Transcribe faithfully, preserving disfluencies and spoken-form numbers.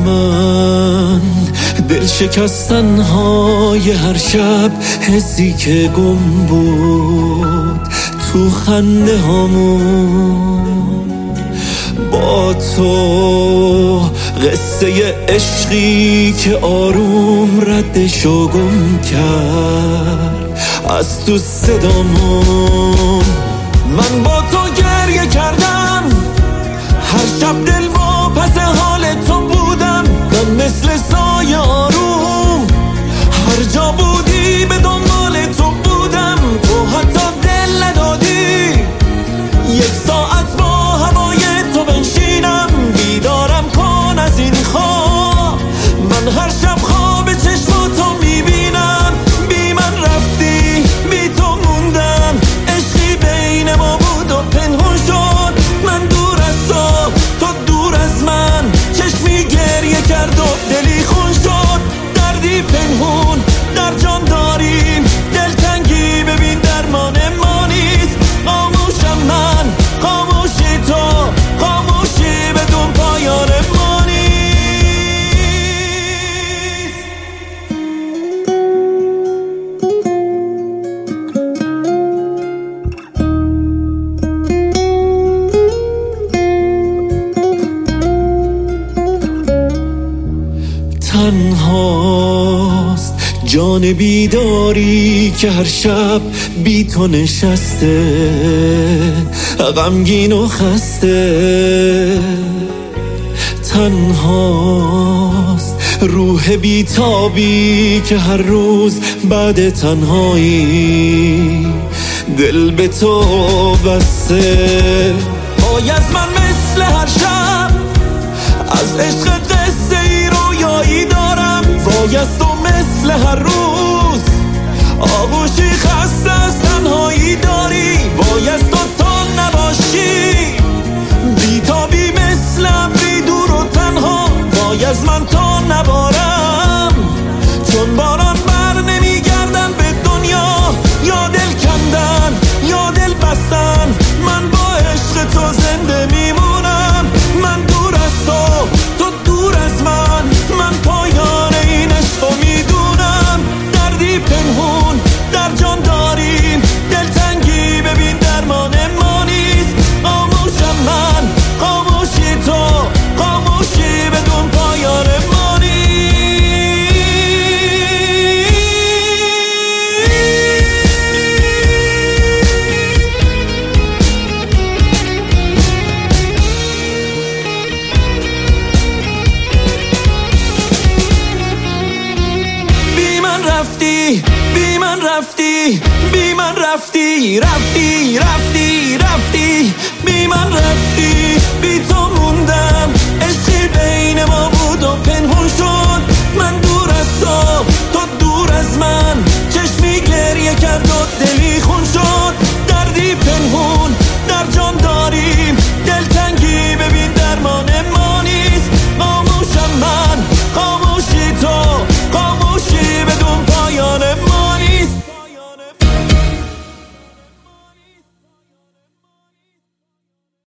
من، دل شکستن های هر شب، حسی که گم بود تو خنده هامون. با تو قصه عشقی که آروم ردشو گم کرد از تو صدامون. من با تو گریه کردم هر شب، دل واپس حال تو بودم. من مثل سایه آروم هر جا بودی به دنبال تو بودم. تو حتی دل ندادی یک ساعت با هوای تو بنشینم. بیدارم کن از این خواب، من هر شب خواب چشماتو میبینم. بی من رفتی، بی تو موندم، عشقی بین ما بود و پنهون شد. من دور از تو، تو دور از من، چشمی گریه کرد و دلی خون شد. دردی پنهون در جان داریم، دلتنگی ببین درمان ما نیست. خاموشم من، خاموشی تو، خاموشی بدون پایان ما نیست. تنهاست جان بیداری که هر شب بی تو نشسته، غمگین و خسته. تنهاست روح بیتابی که هر روز بعد تنهایی دل به تو بسته. پای از من مثل هر شب از عشق قصه ای رویایی دارم. وای از تو مثل هر روز آغوشی خسته از تنهایی داری. وای از تو تا نباشی بیتابی مثل ابری دور و تنها. وای از من تا نبارم چون باران بر نمیگردن به دنیا. یا دل کندن یا دل بستن، من با عشق تو زنده میمونم. من دور از تو، تو دور از من، من پایان این عشق رو میدونم. دردی پنهون در جان داریم، دلتنگی ببین درمان ما نیست. خاموشم من، خاموشی تو، خاموشی بدون پایان ما نیست. بی من رفتی، بی من رفتی، بی من رفتی، رفتی رفتی رفتی. بی من رفتی، بی تو